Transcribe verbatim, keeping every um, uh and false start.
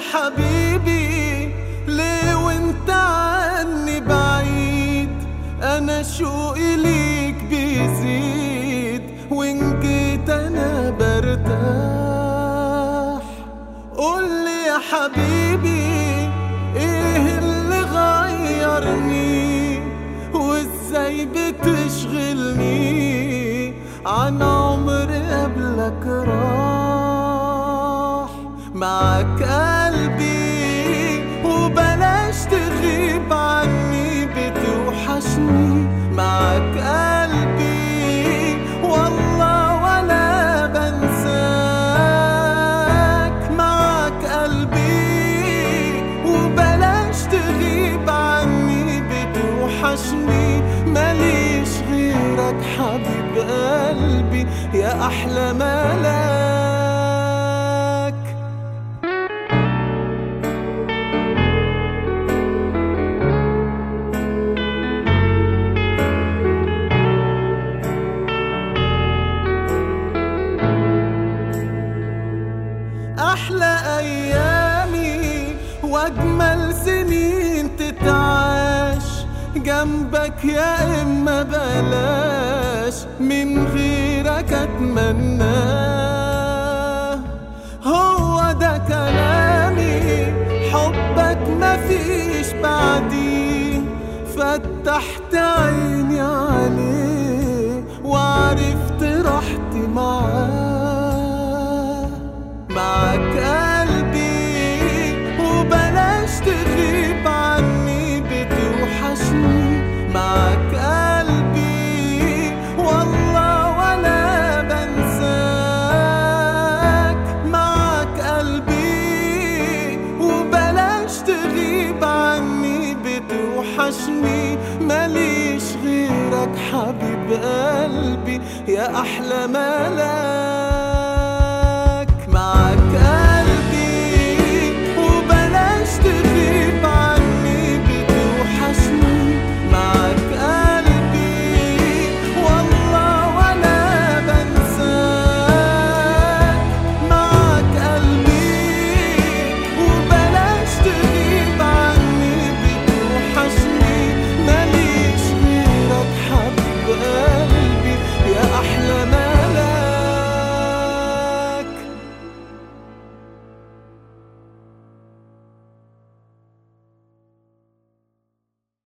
حبيبي ليه وانت عني بعيد؟ انا شوقي ليك بيزيد، وان جيت انا برتاح. قولي يا حبيبي ايه اللي غيرني، وازاي بتشغلني عن عمر قبلك راح. معاك قلبي وبلاش تغيب عني، بتوحشني معاك قلبي والله ولا بنساك. معاك قلبي وبلاش تغيب عني، بتوحشني ماليش غيرك حبيب قلبي يا أحلى ملاك. أحلى أيامي وأجمل سنين تتعاش جنبك يا إما بلاش، من غيرك أتمناه. هو ده كلامي، حبك مفيش بعديه. فتحت عيني عليه وعرفت راحتي معاه. معاك قلبي وبلاش تغيب عني، بتوحشني معاك قلبي والله ولا بنساك. معاك قلبي وبلاش تغيب عني، بتوحشني ماليش غيرك حبيب قلبي يا أحلى ملاك.